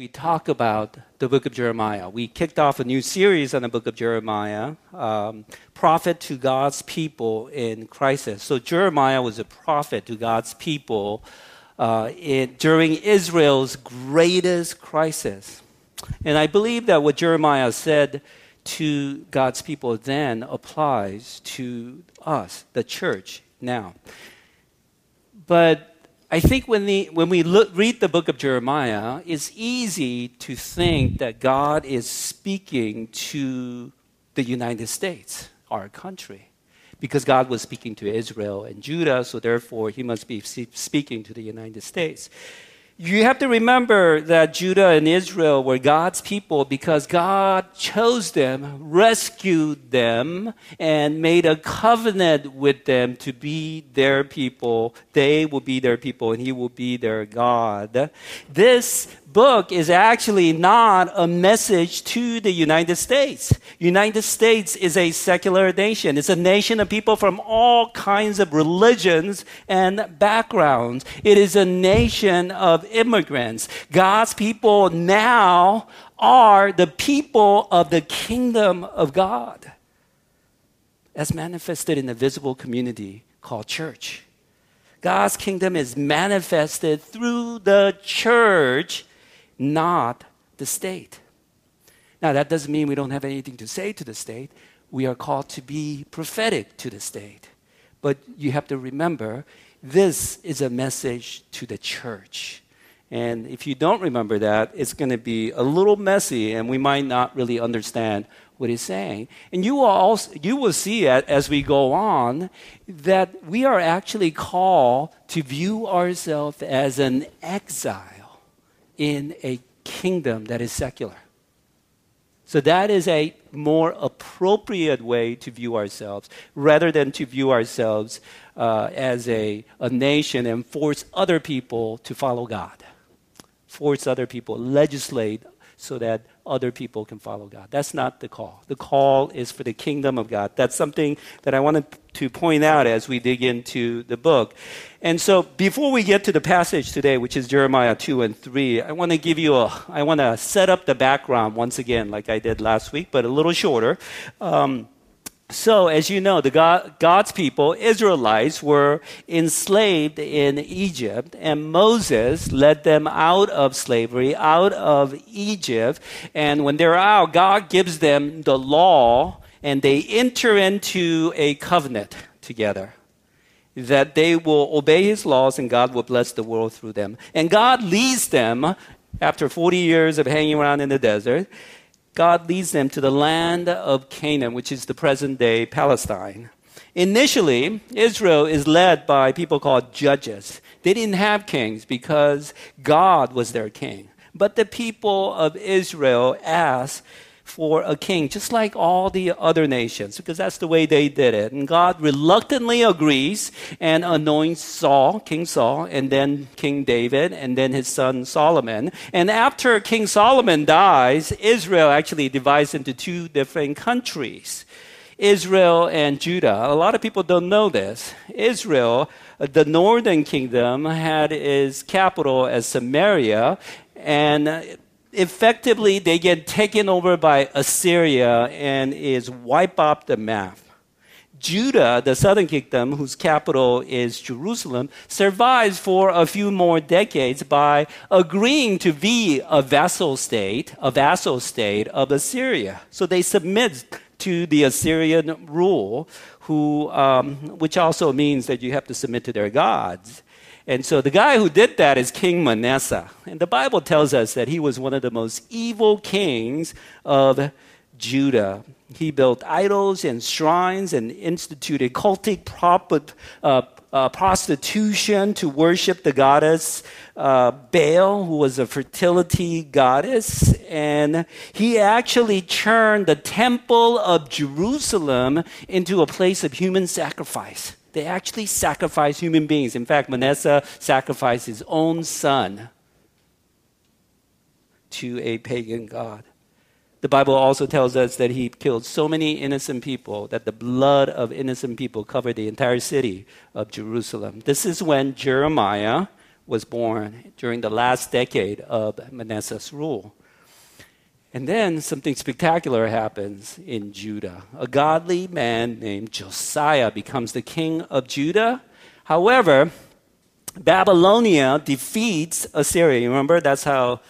we talk about the book of Jeremiah. We kicked off a new series on the book of Jeremiah, prophet to God's people in crisis. So Jeremiah was a prophet to God's people during Israel's greatest crisis. And I believe that what Jeremiah said to God's people then applies to us, the church, now. But I think when we read the book of Jeremiah, it's easy to think that God is speaking to the United States, our country, because God was speaking to Israel and Judah, so therefore he must be speaking to the United States. You have to remember that Judah and Israel were God's people because God chose them, rescued them, and made a covenant with them to be their people. They will be their people, and He will be their God. This book is actually not a message to the United States. United States is a secular nation. It's a nation of people from all kinds of religions and backgrounds. It is a nation of immigrants. God's people now are the people of the kingdom of God, as manifested in the visible community called church. God's kingdom is manifested through the church, not the state. Now, that doesn't mean we don't have anything to say to the state. We are called to be prophetic to the state. But you have to remember, this is a message to the church. And if you don't remember that, it's going to be a little messy, and we might not really understand what he's saying. And you will see as we go on that we are actually called to view ourselves as an exile in a kingdom that is secular. So that is a more appropriate way to view ourselves, rather than to view ourselves as a nation and force other people to follow God. Force other people, legislate so that other people can follow God. That's not the call. The call is for the kingdom of God. That's something that I wanted to point out as we dig into the book. And so before we get to the passage today, which is Jeremiah 2 and 3, I want to set up the background once again, like I did last week, but a little shorter. So, as you know, God's people, Israelites, were enslaved in Egypt, and Moses led them out of slavery, out of Egypt. And when they're out, God gives them the law, and they enter into a covenant together that they will obey His laws, and God will bless the world through them. And God leads them, after 40 years of hanging around in the desert, God leads them to the land of Canaan, which is the present-day Palestine. Initially, Israel is led by people called judges. They didn't have kings because God was their king. But the people of Israel asked for a king, just like all the other nations, because that's the way they did it. And God reluctantly agrees and anoints Saul, King Saul, and then King David, and then his son Solomon. And after King Solomon dies, Israel actually divides into two different countries, Israel and Judah. A lot of people don't know this. Israel, the northern kingdom, had its capital as Samaria, and effectively, they get taken over by Assyria and is wiped off the map. Judah, the southern kingdom, whose capital is Jerusalem, survives for a few more decades by agreeing to be a vassal state of Assyria. So they submit to the Assyrian rule, which also means that you have to submit to their gods. And so the guy who did that is King Manasseh. And the Bible tells us that he was one of the most evil kings of Judah. He built idols and shrines and instituted cultic prostitution to worship the goddess Baal, who was a fertility goddess. And he actually turned the temple of Jerusalem into a place of human sacrifice. They actually sacrificed human beings. In fact, Manasseh sacrificed his own son to a pagan god. The Bible also tells us that he killed so many innocent people that the blood of innocent people covered the entire city of Jerusalem. This is when Jeremiah was born during the last decade of Manasseh's rule. And then something spectacular happens in Judah. A godly man named Josiah becomes the king of Judah. However, Babylonia defeats Assyria. You remember? That's how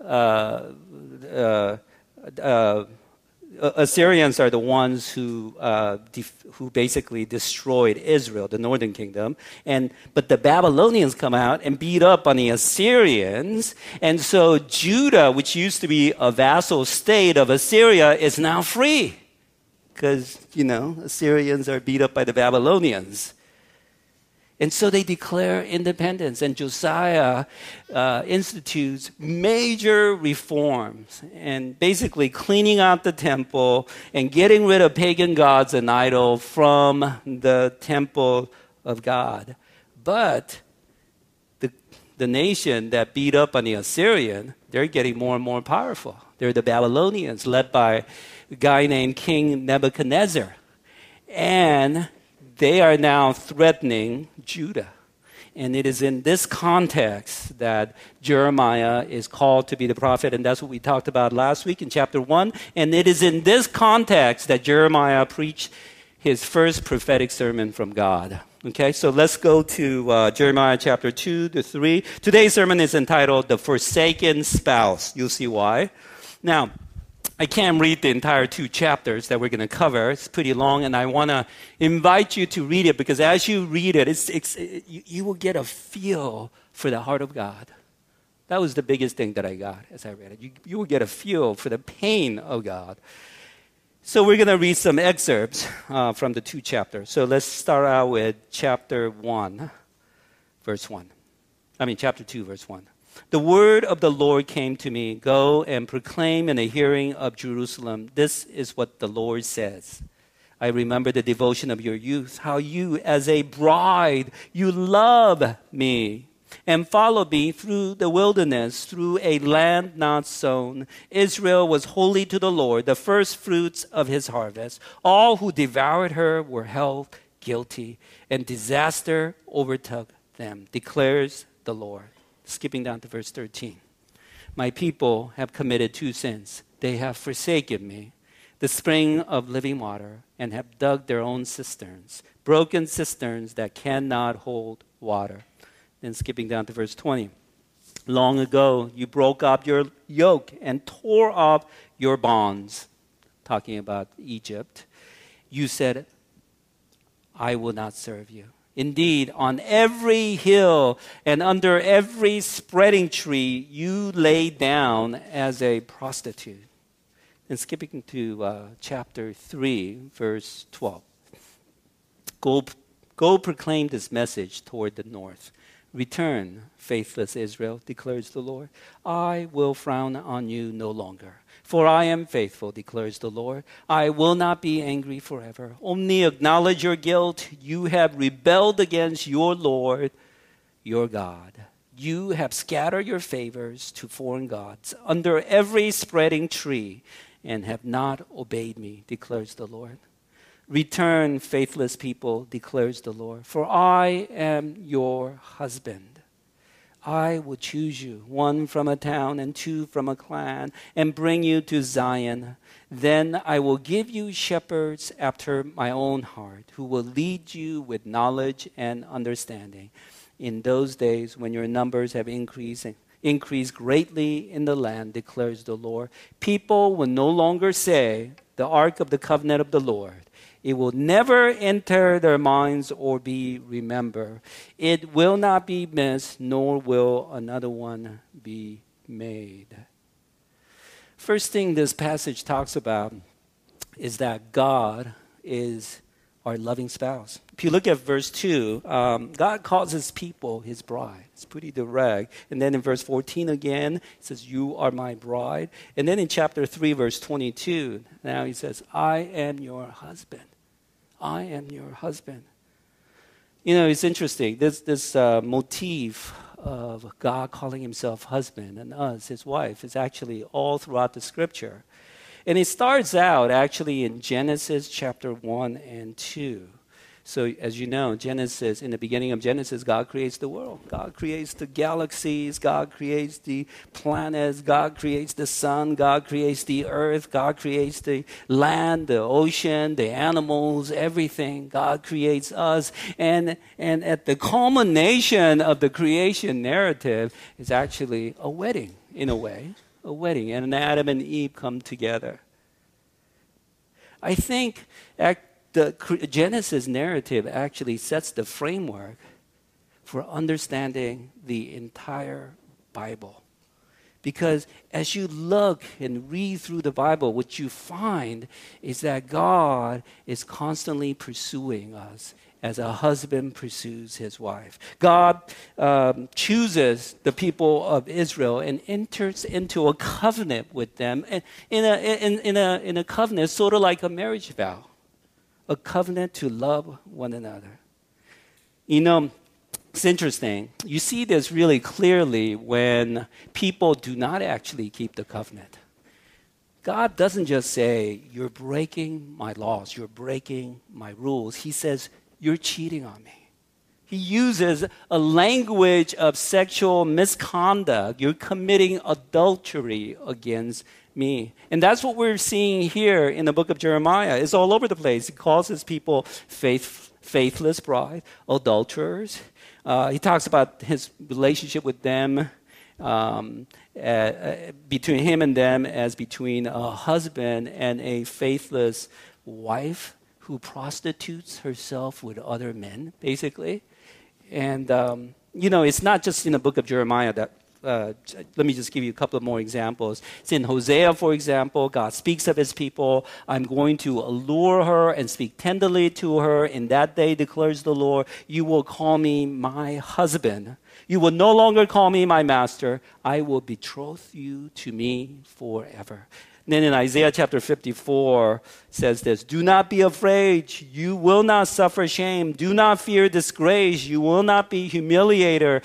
Assyrians are the ones who basically destroyed Israel, the northern kingdom. But the Babylonians come out and beat up on the Assyrians. And so Judah, which used to be a vassal state of Assyria, is now free. Because, Assyrians are beat up by the Babylonians. And so they declare independence, and Josiah institutes major reforms and basically cleaning out the temple and getting rid of pagan gods and idols from the temple of God. But the nation that beat up on the Assyrian, they're getting more and more powerful. They're the Babylonians, led by a guy named King Nebuchadnezzar. And they are now threatening Judah. And it is in this context that Jeremiah is called to be the prophet, and that's what we talked about last week in chapter 1. And it is in this context that Jeremiah preached his first prophetic sermon from God. Okay, so let's go to Jeremiah chapter 2 to 3. Today's sermon is entitled The Forsaken Spouse. You'll see why. Now, I can't read the entire 2 chapters that we're going to cover. It's pretty long, and I want to invite you to read it, because as you read it, you will get a feel for the heart of God. That was the biggest thing that I got as I read it. You will get a feel for the pain of God. So we're going to read some excerpts from the 2 chapters. So let's start out with chapter 1, verse 1. Chapter 2, verse 1. The word of the Lord came to me, go and proclaim in the hearing of Jerusalem. This is what the Lord says. I remember the devotion of your youth, how you as a bride, you love me and followed me through the wilderness, through a land not sown. Israel was holy to the Lord, the first fruits of his harvest. All who devoured her were held guilty, and disaster overtook them, declares the Lord. Skipping down to verse 13. My people have committed 2 sins. They have forsaken me, the spring of living water, and have dug their own cisterns, broken cisterns that cannot hold water. Then skipping down to verse 20. Long ago, you broke up your yoke and tore off your bonds. Talking about Egypt. You said, I will not serve you. Indeed, on every hill and under every spreading tree, you lay down as a prostitute. And skipping to chapter 3, verse 12. Go proclaim this message toward the north. Return, faithless Israel, declares the Lord. I will frown on you no longer. For I am faithful, declares the Lord. I will not be angry forever. Only acknowledge your guilt. You have rebelled against your Lord, your God. You have scattered your favors to foreign gods under every spreading tree and have not obeyed me, declares the Lord. Return, faithless people, declares the Lord. For I am your husband. I will choose you, 1 from a town and 2 from a clan, and bring you to Zion. Then I will give you shepherds after my own heart, who will lead you with knowledge and understanding. In those days, when your numbers have increased greatly in the land, declares the Lord, people will no longer say, the ark of the covenant of the Lord. It will never enter their minds or be remembered. It will not be missed, nor will another one be made. First thing this passage talks about is that God is our loving spouse. If you look at verse 2, God calls his people his bride. It's pretty direct. And then in verse 14 again, it says, you are my bride. And then in chapter 3, verse 22, now he says, I am your husband. I am your husband. It's interesting. This motif of God calling himself husband and us, his wife, is actually all throughout the scripture. And it starts out actually in Genesis chapter 1 and 2. So as you know, Genesis, in the beginning of Genesis, God creates the world. God creates the galaxies. God creates the planets. God creates the sun. God creates the earth. God creates the land, the ocean, the animals, everything. God creates us. And at the culmination of the creation narrative is actually a wedding, in a way. A wedding. And Adam and Eve come together. I think the Genesis narrative actually sets the framework for understanding the entire Bible. Because as you look and read through the Bible, what you find is that God is constantly pursuing us as a husband pursues his wife. God chooses the people of Israel and enters into a covenant with them, in a covenant sort of like a marriage vow. A covenant to love one another. You know, it's interesting. You see this really clearly when people do not actually keep the covenant. God doesn't just say, you're breaking my laws, you're breaking my rules. He says, you're cheating on me. He uses a language of sexual misconduct. You're committing adultery against me. And that's what we're seeing here in the book of Jeremiah. It's all over the place. He calls his people faithless bride, adulterers. He talks about his relationship with them, between him and them as between a husband and a faithless wife who prostitutes herself with other men, basically. And, it's not just in the book of Jeremiah that let me just give you a couple of more examples. It's in Hosea, for example. God speaks of his people. I'm going to allure her and speak tenderly to her. In that day, declares the Lord, you will call me my husband. You will no longer call me my master. I will betroth you to me forever. Then in Isaiah chapter 54 says this, do not be afraid. You will not suffer shame. Do not fear disgrace. You will not be humiliated.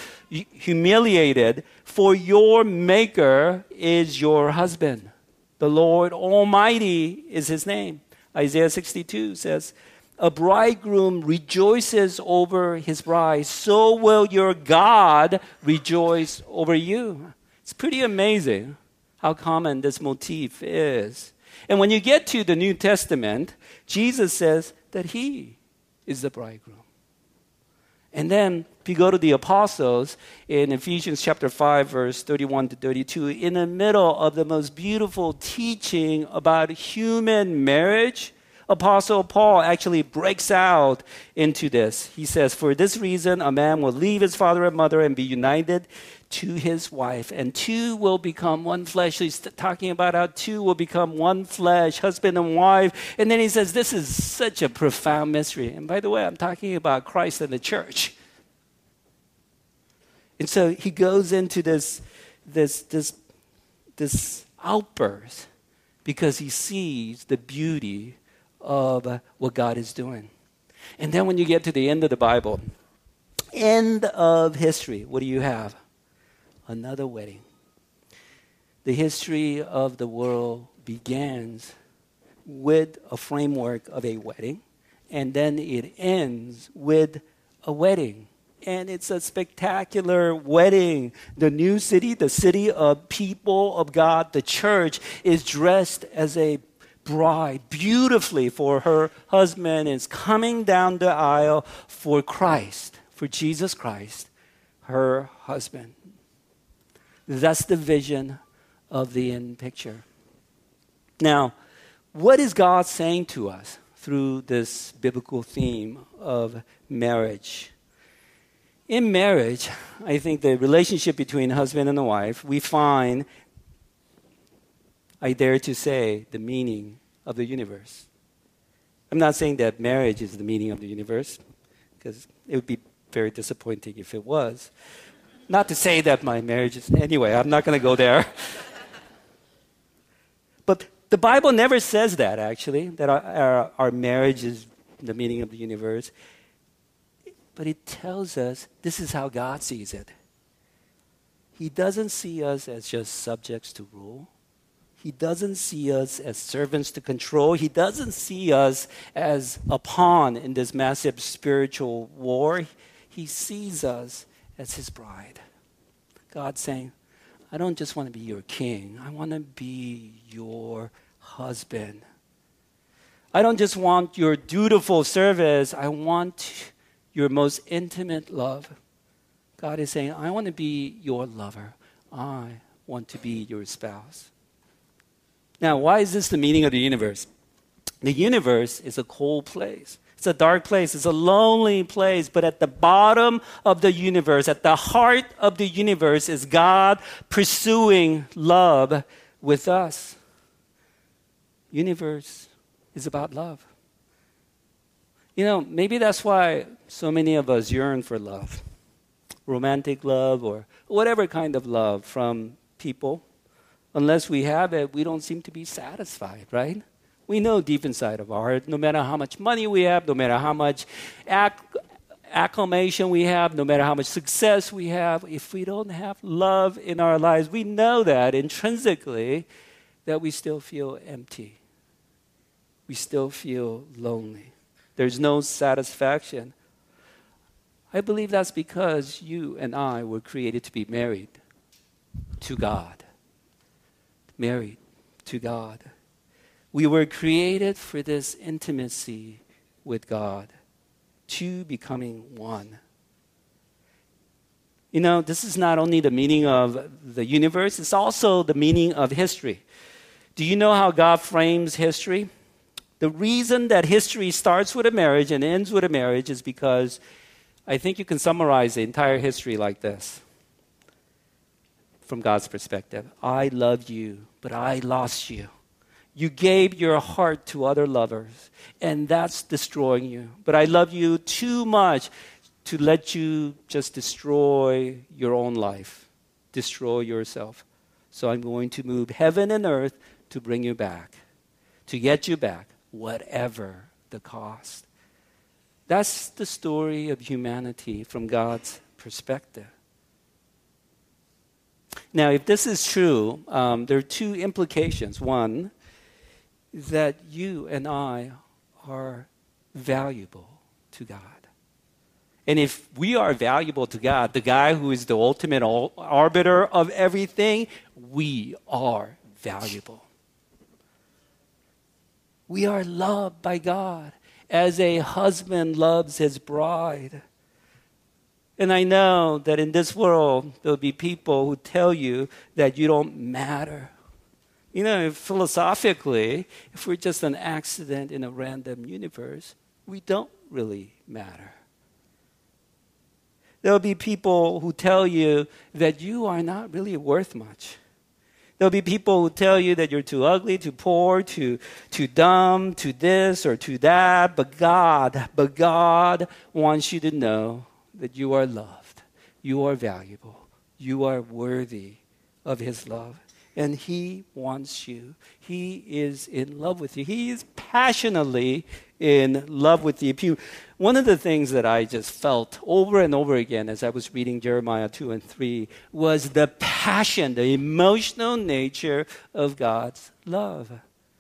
For your maker is your husband. The Lord Almighty is his name. Isaiah 62 says, a bridegroom rejoices over his bride. So will your God rejoice over you. It's pretty amazing how common this motif is. And when you get to the New Testament, Jesus says that he is the bridegroom. And then if you go to the apostles in Ephesians chapter 5, verse 31 to 32, in the middle of the most beautiful teaching about human marriage, Apostle Paul actually breaks out into this. He says, for this reason, a man will leave his father and mother and be united to his wife, and two will become one flesh. He's talking about how two will become one flesh, husband and wife. And then he says, this is such a profound mystery. And by the way, I'm talking about Christ and the church. And so he goes into this outburst because he sees the beauty of what God is doing. And then when you get to the end of the Bible, end of history, what do you have? Another wedding. The history of the world begins with a framework of a wedding, and then it ends with a wedding. And it's a spectacular wedding. The new city, the city of people of God, the church, is dressed as a bride beautifully for her husband, is coming down the aisle for Christ, for Jesus Christ, her husband. That's the vision of the end picture. Now, what is God saying to us through this biblical theme of marriage? In marriage, I think the relationship between husband and wife, we find, I dare to say, the meaning of the universe. I'm not saying that marriage is the meaning of the universe, because it would be very disappointing if it was. Not to say that my marriage is... Anyway, I'm not going to go there. But the Bible never says that, actually, that our marriage is the meaning of the universe. But it tells us this is how God sees it. He doesn't see us as just subjects to rule. He doesn't see us as servants to control. He doesn't see us as a pawn in this massive spiritual war. He sees us as his bride. God's saying, I don't just want to be your king. I want to be your husband. I don't just want your dutiful service. I want your most intimate love. God is saying, I want to be your lover. I want to be your spouse. Now, why is this the meaning of the universe? The universe is a cold place. It's a dark place. It's a lonely place. But at the bottom of the universe, at the heart of the universe, is God pursuing love with us. Universe is about love. You know, maybe that's why so many of us yearn for love. Romantic love or whatever kind of love from people. Unless we have it, we don't seem to be satisfied, right? We know deep inside of our heart, no matter how much money we have, no matter how much acclamation we have, no matter how much success we have, if we don't have love in our lives, we know that intrinsically that we still feel empty. We still feel lonely. There's no satisfaction. I believe that's because you and I were created to be married to God. Married to God. We were created for this intimacy with God, two becoming one. You know, this is not only the meaning of the universe, it's also the meaning of history. Do you know how God frames history? The reason that history starts with a marriage and ends with a marriage is because I think you can summarize the entire history like this. From God's perspective, I loved you, but I lost you. You gave your heart to other lovers, and that's destroying you. But I love you too much to let you just destroy your own life, destroy yourself. So I'm going to move heaven and earth to bring you back, to get you back, whatever the cost. That's the story of humanity from God's perspective. Now, if this is true, there are two implications. One, that you and I are valuable to God. And if we are valuable to God, the guy who is the ultimate arbiter of everything, we are valuable. We are loved by God as a husband loves his bride. And I know that in this world, there'll be people who tell you that you don't matter. You know, philosophically, if we're just an accident in a random universe, we don't really matter. There'll be people who tell you that you are not really worth much. There'll be people who tell you that you're too ugly, too poor, too dumb, too this or too that. But God wants you to know that you are loved, you are valuable, you are worthy of his love. And he wants you. He is in love with you. He is passionately in love with you. One of the things that I just felt over and over again as I was reading Jeremiah 2 and 3 was the passion, the emotional nature of God's love.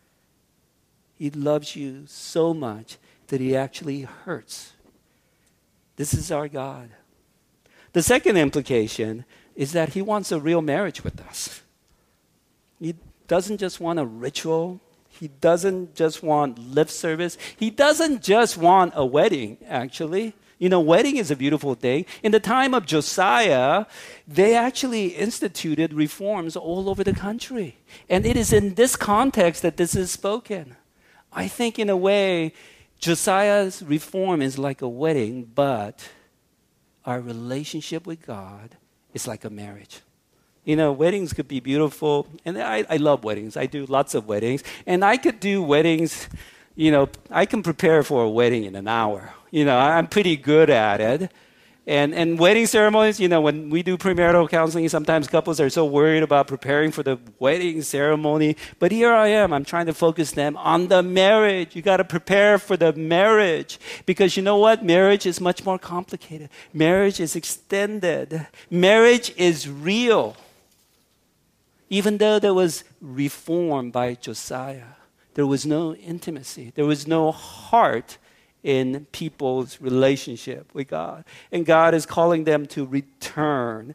He loves you so much that he actually hurts. This is our God. The second implication is that he wants a real marriage with us. He doesn't just want a ritual. He doesn't just want lip service. He doesn't just want a wedding, actually. You know, wedding is a beautiful thing. In the time of Josiah, they actually instituted reforms all over the country. And it is in this context that this is spoken. I think in a way, Josiah's reform is like a wedding, but our relationship with God is like a marriage. You know, weddings could be beautiful, and I love weddings. I do lots of weddings, and I could do weddings, you know, I can prepare for a wedding in an hour. You know, I'm pretty good at it. And wedding ceremonies, you know, when we do premarital counseling, sometimes couples are so worried about preparing for the wedding ceremony. But here I am. I'm trying to focus them on the marriage. You got to prepare for the marriage. Because you know what? Marriage is much more complicated. Marriage is extended. Marriage is real. Even though there was reform by Josiah, there was no intimacy. There was no heart in people's relationship with God. And God is calling them to return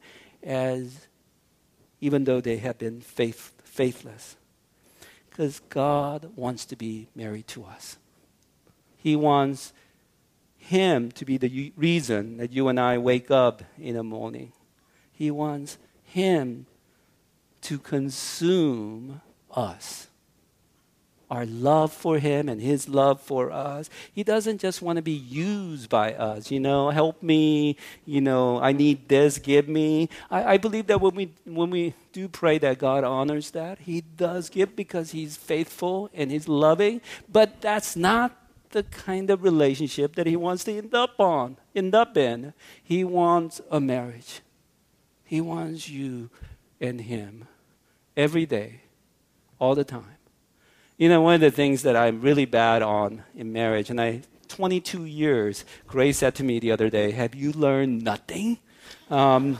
even though they have been faithless. Because God wants to be married to us. He wants Him to be the reason that you and I wake up in the morning. He wants Him to consume us. Our love for Him and His love for us. He doesn't just want to be used by us. Help me. I need this. Give me. I believe that when we do pray that God honors that, He does give because He's faithful and He's loving. But that's not the kind of relationship that He wants to end up in. He wants a marriage. He wants you and Him every day, all the time. One of the things that I'm really bad on in marriage, 22 years, Grace said to me the other day, have you learned nothing? And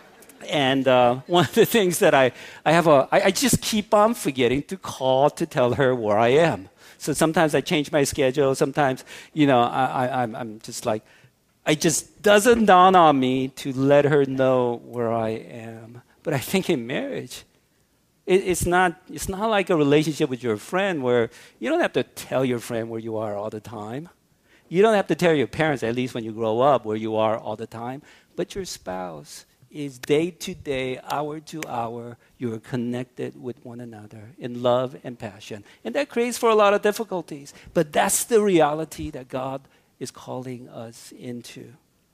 one of the things that I just keep on forgetting to call to tell her where I am. So sometimes I change my schedule. Sometimes, I'm just like, it just doesn't dawn on me to let her know where I am. But I think in marriage, it's not like a relationship with your friend where you don't have to tell your friend where you are all the time. You don't have to tell your parents, at least when you grow up, where you are all the time. But your spouse is day to day, hour to hour, you're connected with one another in love and passion. And that creates for a lot of difficulties. But that's the reality that God is calling us into.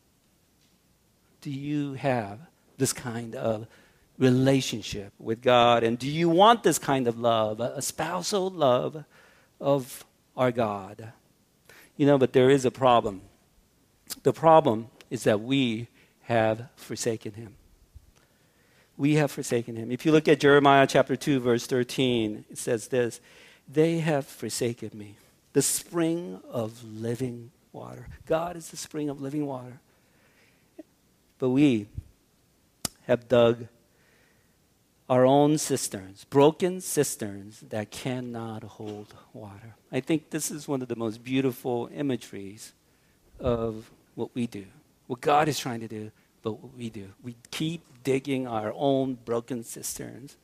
Do you have this kind of relationship with God? And do you want this kind of love, a spousal love of our God? But there is a problem. The problem is that we have forsaken Him. We have forsaken Him. If you look at Jeremiah chapter 2, verse 13, it says this, they have forsaken me, the spring of living water. God is the spring of living water. But we have dug our own cisterns, broken cisterns that cannot hold water. I think this is one of the most beautiful imageries of what we do, what God is trying to do, but what we do. We keep digging our own broken cisterns.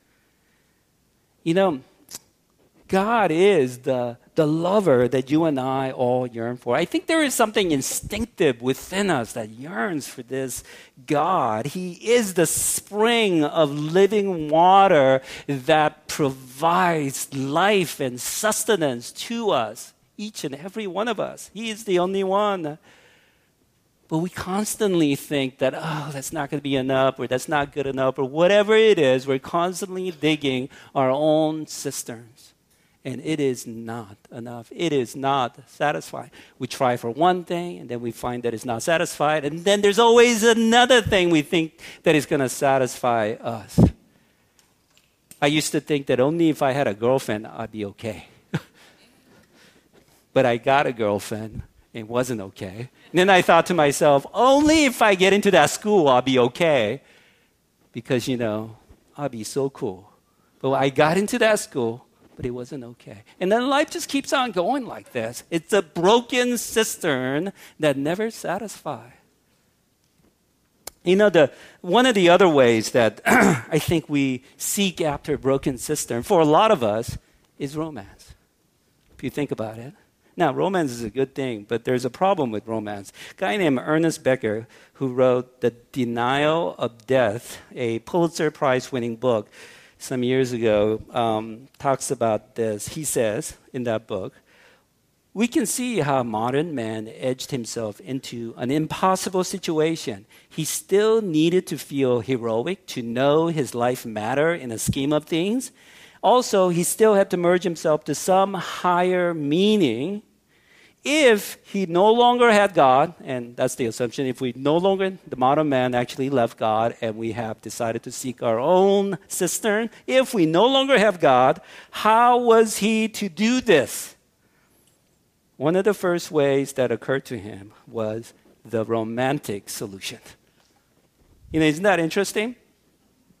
God is the lover that you and I all yearn for. I think there is something instinctive within us that yearns for this God. He is the spring of living water that provides life and sustenance to us, each and every one of us. He is the only one. But we constantly think that, that's not going to be enough, or that's not good enough, or whatever it is. We're constantly digging our own cisterns. And it is not enough. It is not satisfying. We try for one thing, and then we find that it's not satisfied. And then there's always another thing we think that is going to satisfy us. I used to think that only if I had a girlfriend, I'd be okay. But I got a girlfriend. It wasn't okay. And then I thought to myself, only if I get into that school, I'll be okay. Because, I'll be so cool. But I got into that school, but it wasn't okay. And then life just keeps on going like this. It's a broken cistern that never satisfies. One of the other ways that I think we seek after a broken cistern, for a lot of us, is romance. If you think about it. Now, romance is a good thing, but there's a problem with romance. A guy named Ernest Becker, who wrote The Denial of Death, a Pulitzer Prize-winning book some years ago, talks about this. He says in that book, we can see how modern man edged himself into an impossible situation. He still needed to feel heroic, to know his life mattered in a scheme of things. Also, he still had to merge himself to some higher meaning. If he no longer had God, and that's the assumption, if the modern man actually left God and we have decided to seek our own cistern, if we no longer have God, how was he to do this? One of the first ways that occurred to him was the romantic solution. Isn't that interesting?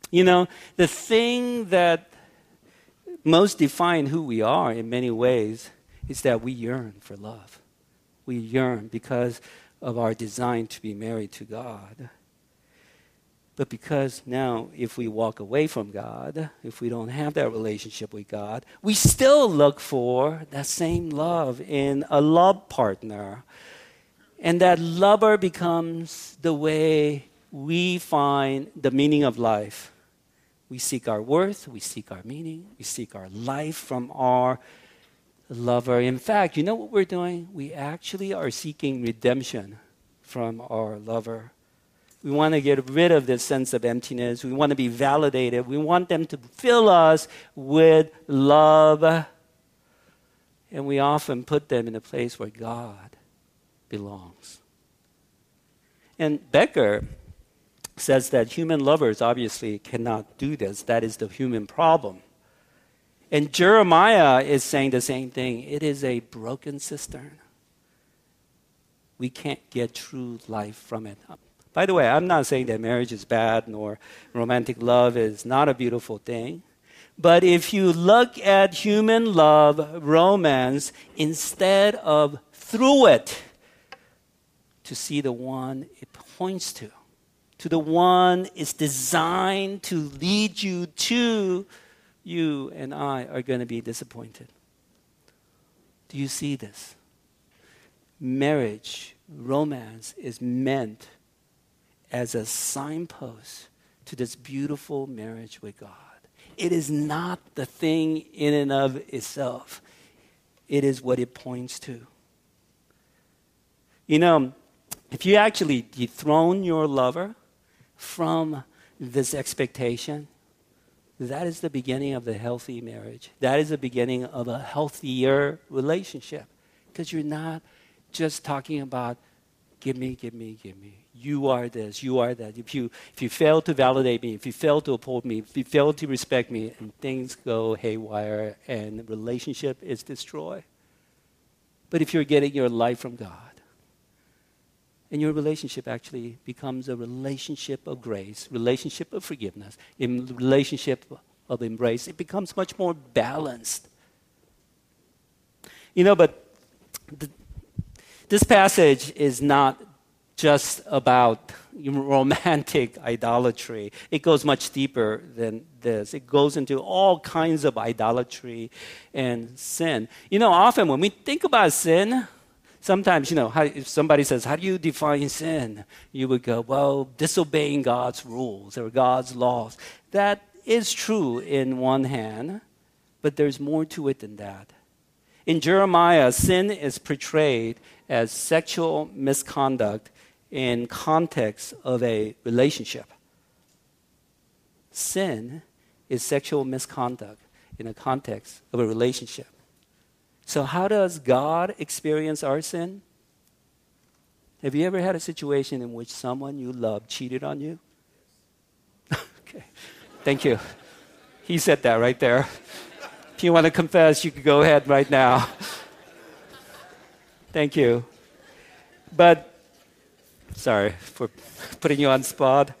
You know, the thing that most define who we are in many ways is that we yearn for love. We yearn because of our design to be married to God. But because now, if we walk away from God, if we don't have that relationship with God, we still look for that same love in a love partner. And that lover becomes the way we find the meaning of life. We seek our worth, we seek our meaning, we seek our life from our lover. In fact, you know what we're doing? We actually are seeking redemption from our lover. We want to get rid of this sense of emptiness. We want to be validated. We want them to fill us with love. And we often put them in a place where God belongs. And Becker says that human lovers obviously cannot do this. That is the human problem. And Jeremiah is saying the same thing. It is a broken cistern. We can't get true life from it. By the way, I'm not saying that marriage is bad nor romantic love is not a beautiful thing. But if you look at human love, romance, instead of through it, to see the one it points to the one it's designed to lead you to, you and I are going to be disappointed. Do you see this? Marriage, romance is meant as a signpost to this beautiful marriage with God. It is not the thing in and of itself. It is what it points to. You know, if you actually dethrone your lover from this expectation, that is the beginning of the healthy marriage. That is the beginning of a healthier relationship. Because you're not just talking about, give me, give me, give me. You are this, you are that. If you fail to validate me, if you fail to uphold me, if you fail to respect me, and things go haywire and the relationship is destroyed. But if you're getting your life from God, and your relationship actually becomes a relationship of grace, relationship of forgiveness, a relationship of embrace, it becomes much more balanced. You know, but this passage is not just about romantic idolatry. It goes much deeper than this. It goes into all kinds of idolatry and sin. You know, often when we think about sin, sometimes, you know, if somebody says, how do you define sin? You would go, well, disobeying God's rules or God's laws. That is true in one hand, but there's more to it than that. In Jeremiah, sin is portrayed as sexual misconduct in context of a relationship. Sin is sexual misconduct in a context of a relationship. So how does God experience our sin? Have you ever had a situation in which someone you love cheated on you? Okay, thank you. He said that right there. If you want to confess, you can go ahead right now. Thank you. But, sorry for putting you on spot.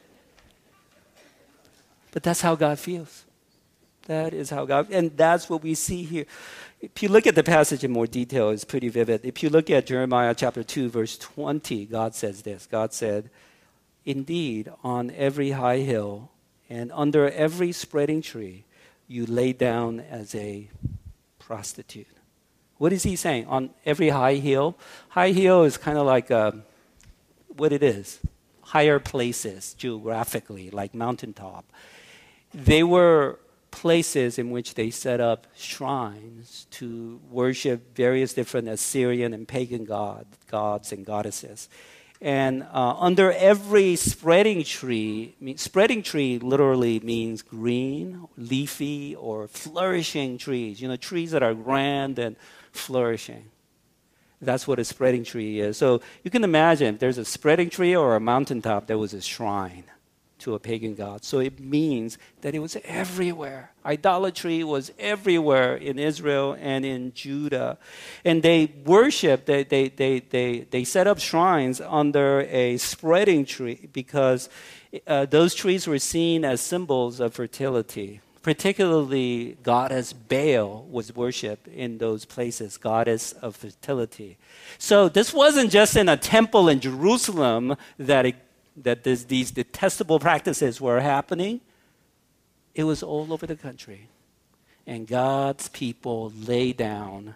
But that's how God feels. That is how God, and that's what we see here. If you look at the passage in more detail, it's pretty vivid. If you look at Jeremiah chapter 2, verse 20, God says this. God said, indeed, on every high hill and under every spreading tree, you lay down as a prostitute. What is he saying? On every high hill? High hill is kind of like what it is. Higher places geographically, like mountaintop. They were places in which they set up shrines to worship various different Assyrian and pagan gods and goddesses. And under every spreading tree literally means green, leafy, or flourishing trees. You know, trees that are grand and flourishing. That's what a spreading tree is. So you can imagine if there's a spreading tree or a mountaintop, there was a shrine to a pagan god. So it means that it was everywhere. Idolatry was everywhere in Israel and in Judah. And they worshiped, they set up shrines under a spreading tree because those trees were seen as symbols of fertility. Particularly, goddess Baal was worshipped in those places, goddess of fertility. So this wasn't just in a temple in Jerusalem that these detestable practices were happening. It was all over the country. And God's people lay down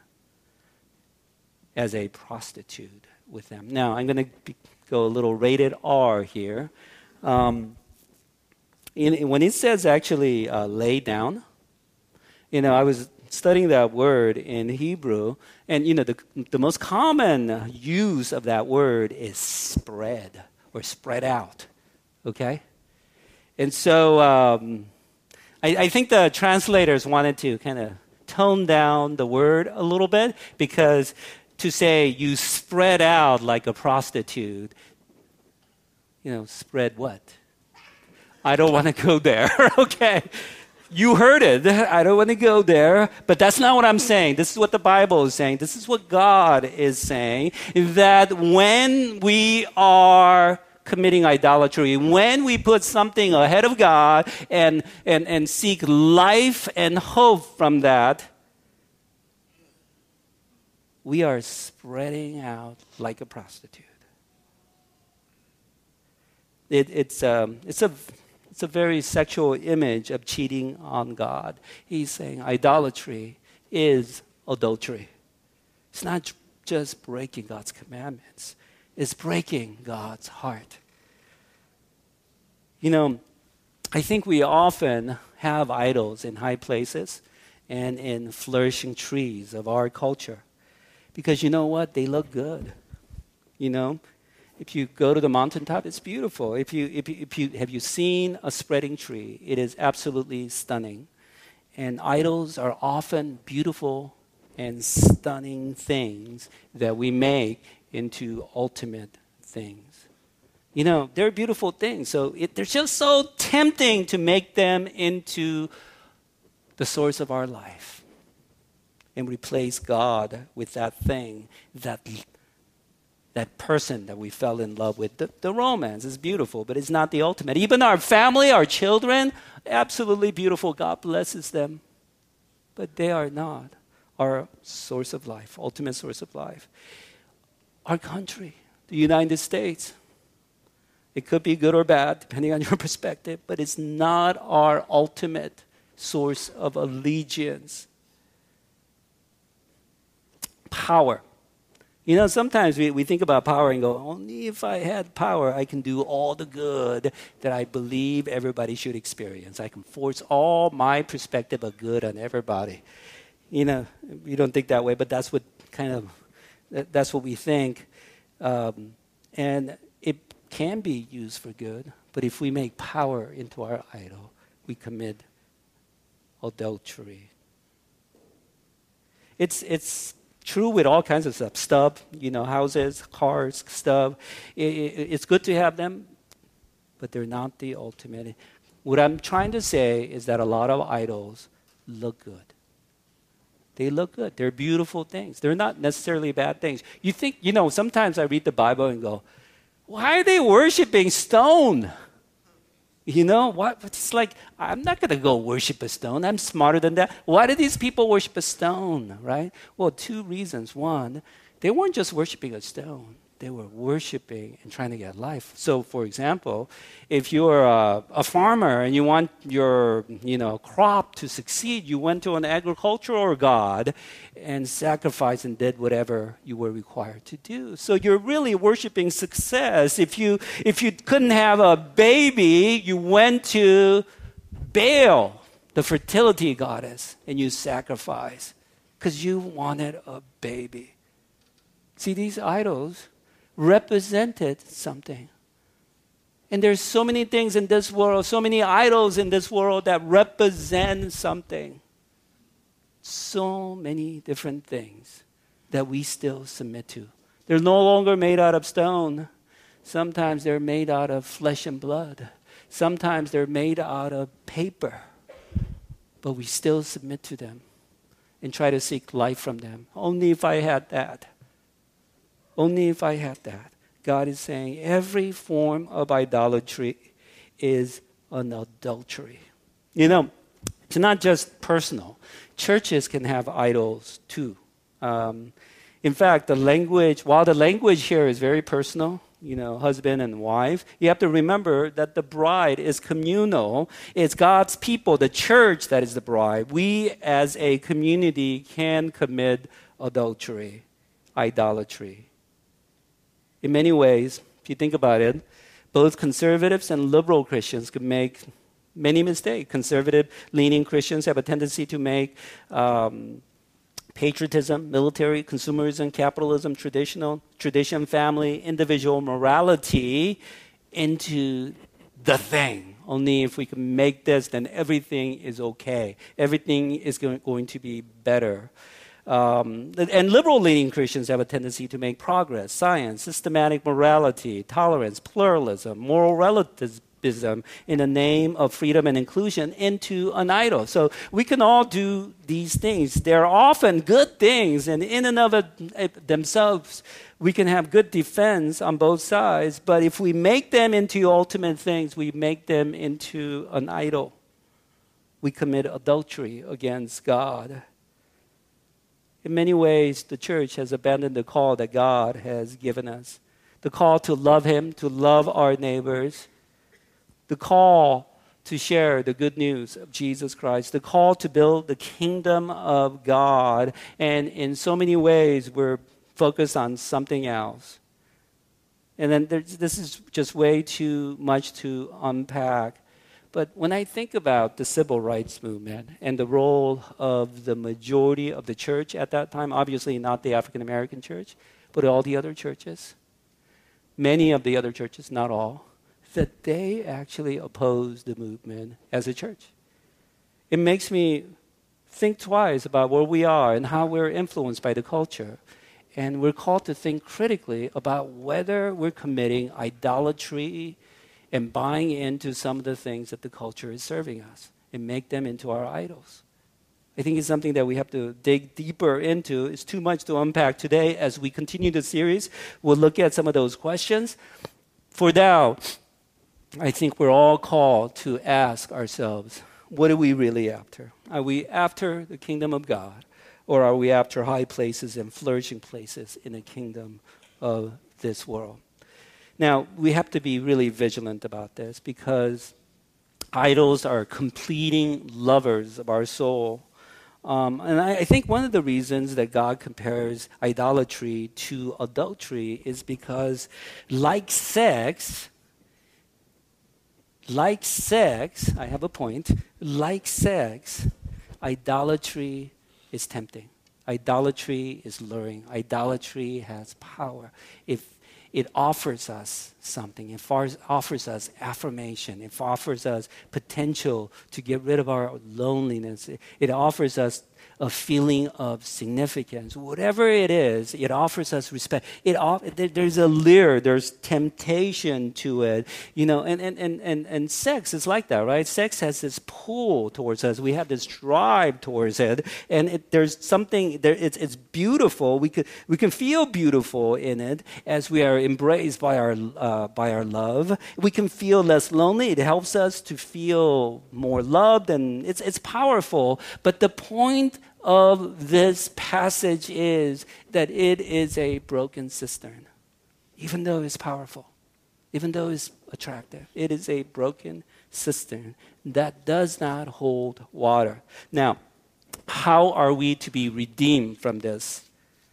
as a prostitute with them. Now, I'm going to go a little rated R here. When it says actually lay down, I was studying that word in Hebrew, and the most common use of that word is spread or spread out, okay? And so I think the translators wanted to kind of tone down the word a little bit, because to say you spread out like a prostitute, spread what? I don't want to go there, okay? You heard it. I don't want to go there, but that's not what I'm saying. This is what the Bible is saying. This is what God is saying, that when we are committing idolatry, when we put something ahead of God and seek life and hope from that, we are spreading out like a prostitute. It's a very sexual image of cheating on God. He's saying idolatry is adultery. It's not just breaking God's commandments. It's breaking God's heart. I think we often have idols in high places and in flourishing trees of our culture. Because you know what? They look good. If you go to the mountaintop, it's beautiful. Have you seen a spreading tree? It is absolutely stunning. And idols are often beautiful and stunning things that we make into ultimate things. They're beautiful things. So they're just so tempting to make them into the source of our life and replace God with that thing, that person that we fell in love with. The romance is beautiful, but it's not the ultimate. Even our family, our children, absolutely beautiful. God blesses them. But they are not our source of life, ultimate source of life. Our country, the United States, it could be good or bad, depending on your perspective, but it's not our ultimate source of allegiance. Power. Sometimes we think about power and go, only if I had power, I can do all the good that I believe everybody should experience. I can force all my perspective of good on everybody. We don't think that way, but that's what we think. And it can be used for good, but if we make power into our idol, we commit adultery. It's true with all kinds of stuff, houses, cars, stuff. It's good to have them, but they're not the ultimate. What I'm trying to say is that a lot of idols look good. They look good. They're beautiful things. They're not necessarily bad things. You think, sometimes I read the Bible and go, why are they worshiping stone? What? It's like, I'm not going to go worship a stone. I'm smarter than that. Why do these people worship a stone, right? Well, two reasons. One, they weren't just worshiping a stone. They were worshiping and trying to get life. So, for example, if you're a farmer and you want your crop to succeed, you went to an agricultural god and sacrificed and did whatever you were required to do. So you're really worshiping success. If you couldn't have a baby, you went to Baal, the fertility goddess, and you sacrificed because you wanted a baby. See, these idols represented something. And there's so many things in this world, so many idols in this world that represent something. So many different things that we still submit to. They're no longer made out of stone. Sometimes they're made out of flesh and blood. Sometimes they're made out of paper, but we still submit to them and try to seek life from them. Only if I had that. Only if I had that. God is saying every form of idolatry is an adultery. You know, it's not just personal. Churches can have idols too. In fact, while the language here is very personal, husband and wife, you have to remember that the bride is communal. It's God's people, the church, that is the bride. We as a community can commit adultery, idolatry. In many ways, if you think about it, both conservatives and liberal Christians can make many mistakes. Conservative-leaning Christians have a tendency to make patriotism, military, consumerism, capitalism, tradition, family, individual morality into the thing. Only if we can make this, then everything is okay. Everything is going to be better. And liberal-leaning Christians have a tendency to make progress, science, systematic morality, tolerance, pluralism, moral relativism in the name of freedom and inclusion into an idol. So we can all do these things. They're often good things, and in and of themselves, we can have good defense on both sides. But if we make them into ultimate things, we make them into an idol. We commit adultery against God. In many ways, the church has abandoned the call that God has given us. The call to love Him, to love our neighbors. The call to share the good news of Jesus Christ. The call to build the kingdom of God. And in so many ways, we're focused on something else. And then this is just way too much to unpack. But when I think about the civil rights movement and the role of the majority of the church at that time, obviously not the African American church, but all the other churches, many of the other churches, not all, that they actually opposed the movement as a church. It makes me think twice about where we are and how we're influenced by the culture. And we're called to think critically about whether we're committing idolatry and buying into some of the things that the culture is serving us and make them into our idols. I think it's something that we have to dig deeper into. It's too much to unpack today. As we continue the series, we'll look at some of those questions. For now, I think we're all called to ask ourselves, what are we really after? Are we after the kingdom of God, or are we after high places and flourishing places in the kingdom of this world? Now, we have to be really vigilant about this because idols are completing lovers of our soul. And I think one of the reasons that God compares idolatry to adultery is because like sex, I have a point, like sex, idolatry is tempting. Idolatry is luring. Idolatry has power. If it offers us something, it offers us affirmation, it offers us potential to get rid of our loneliness, it offers us a feeling of significance. Whatever it is, it offers us respect. There's a lure, there's temptation to it, and sex is like that, right? Sex has this pull towards us. We have this drive towards it, and there's something there. It's beautiful. We can feel beautiful in it as we are embraced by our love. We can feel less lonely. It helps us to feel more loved, and it's powerful. But the point of this passage is that it is a broken cistern. Even though it's powerful, even though it's attractive, it is a broken cistern that does not hold water. Now, how are we to be redeemed from this?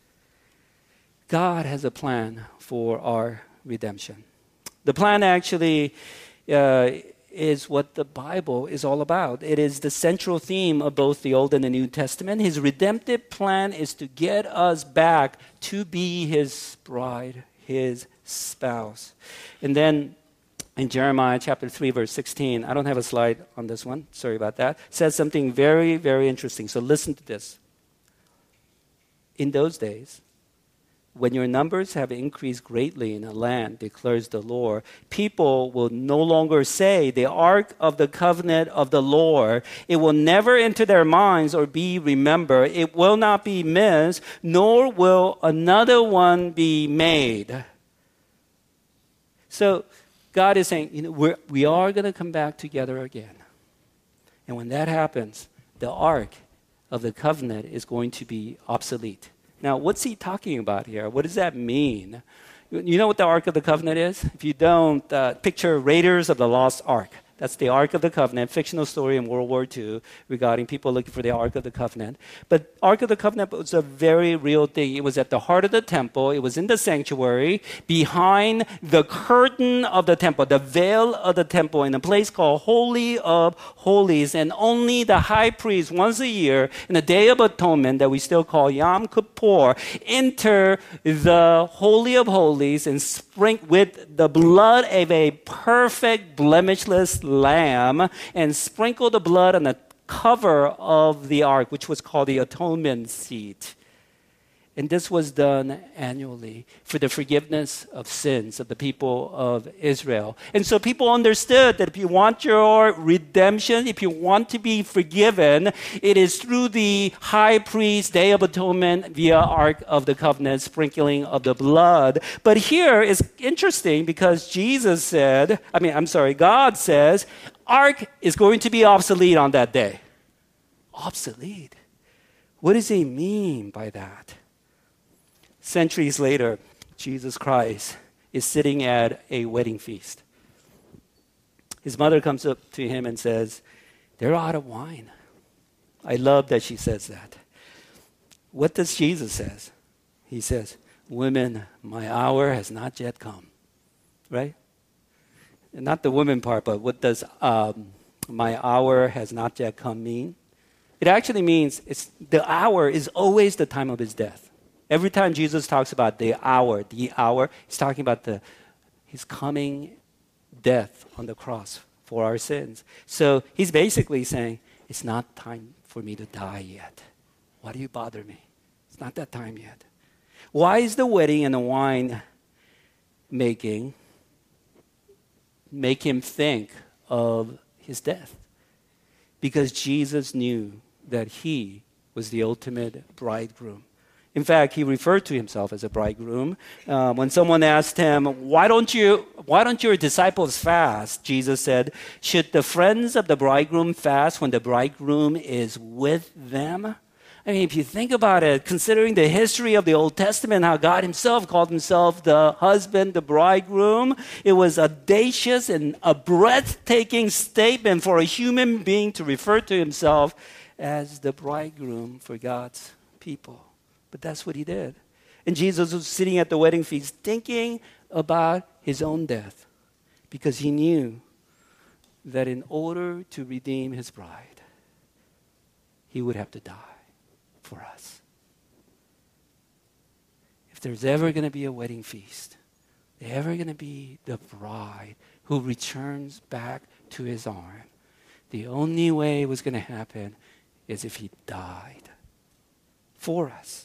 God has a plan for our redemption. The plan actually is what the Bible is all about. It is the central theme of both the Old and the New Testament. His redemptive plan is to get us back to be His bride, His spouse. And then in Jeremiah chapter 3, verse 16, I don't have a slide on this one, sorry about that, says something very, very interesting. So listen to this. In those days, when your numbers have increased greatly in a land, declares the Lord, people will no longer say, the ark of the covenant of the Lord. It will never enter their minds or be remembered. It will not be missed, nor will another one be made. So God is saying, we are going to come back together again. And when that happens, the ark of the covenant is going to be obsolete. Now, what's he talking about here? What does that mean? You know what the Ark of the Covenant is? If you don't, picture Raiders of the Lost Ark. That's the Ark of the Covenant, fictional story in World War II regarding people looking for the Ark of the Covenant. But Ark of the Covenant was a very real thing. It was at the heart of the temple. It was in the sanctuary, behind the curtain of the temple, the veil of the temple, in a place called Holy of Holies. And only the high priest, once a year, in the Day of Atonement, that we still call Yom Kippur, enter the Holy of Holies and sprinkle with the blood of a perfect, blemishless lamb, and sprinkle the blood on the cover of the ark, which was called the atonement seat. And this was done annually for the forgiveness of sins of the people of Israel. And so people understood that if you want your redemption, if you want to be forgiven, it is through the high priest, Day of Atonement, via Ark of the Covenant, sprinkling of the blood. But here is interesting because God says, Ark is going to be obsolete on that day. Obsolete? What does he mean by that? Centuries later, Jesus Christ is sitting at a wedding feast. His mother comes up to him and says, they're out of wine. I love that she says that. What does Jesus say? He says, women, my hour has not yet come. Right? And not the woman part, but what does my hour has not yet come mean? It actually means the hour is always the time of his death. Every time Jesus talks about the hour, he's talking about his coming death on the cross for our sins. So he's basically saying, it's not time for me to die yet. Why do you bother me? It's not that time yet. Why is the wedding and the wine making make him think of his death? Because Jesus knew that he was the ultimate bridegroom. In fact, he referred to himself as a bridegroom. When someone asked him, why don't your disciples fast? Jesus said, should the friends of the bridegroom fast when the bridegroom is with them? I mean, if you think about it, considering the history of the Old Testament, how God himself called himself the husband, the bridegroom, it was audacious and a breathtaking statement for a human being to refer to himself as the bridegroom for God's people. But that's what he did. And Jesus was sitting at the wedding feast thinking about his own death because he knew that in order to redeem his bride, he would have to die for us. If there's ever going to be a wedding feast, ever going to be the bride who returns back to his arm, the only way it was going to happen is if he died for us.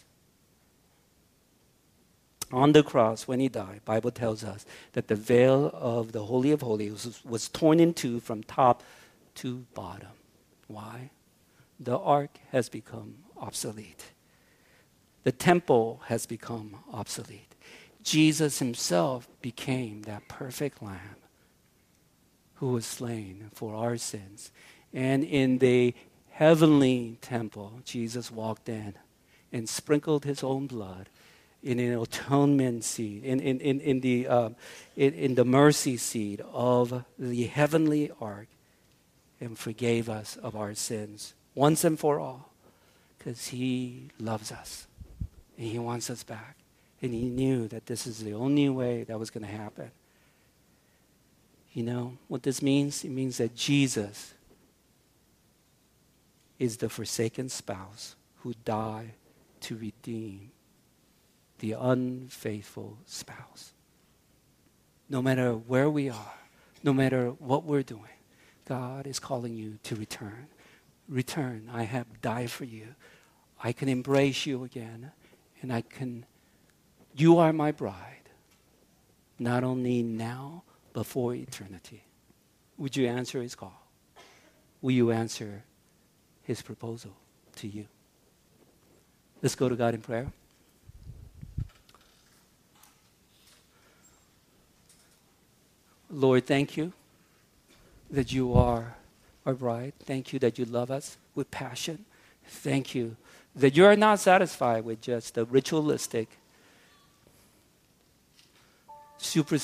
On the cross, when he died, Bible tells us that the veil of the Holy of Holies was torn in two from top to bottom. Why? The ark has become obsolete. The temple has become obsolete. Jesus himself became that perfect lamb who was slain for our sins. And in the heavenly temple, Jesus walked in and sprinkled his own blood in an atonement seat, in the mercy seat of the heavenly ark, and forgave us of our sins once and for all, because he loves us and he wants us back, and he knew that this is the only way that was going to happen. You know what this means? It means that Jesus is the forsaken spouse who died to redeem the unfaithful spouse. No matter where we are, no matter what we're doing, God is calling you to return. Return. I have died for you. I can embrace you again, and I can You are my bride, not only now, but for eternity. Would you answer his call? Will you answer his proposal to you? Let's go to God in prayer. Lord, thank you that you are our bride. Thank you that you love us with passion. Thank you that you are not satisfied with just a ritualistic, super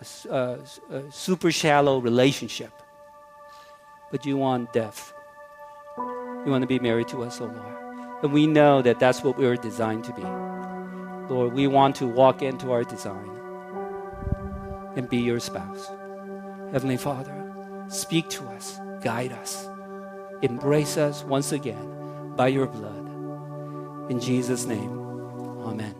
shallow relationship, but you want depth. You want to be married to us, oh Lord. And we know that that's what we were designed to be. Lord, we want to walk into our design and be your spouse. Heavenly Father, speak to us, guide us, embrace us once again by your blood. In Jesus' name, amen.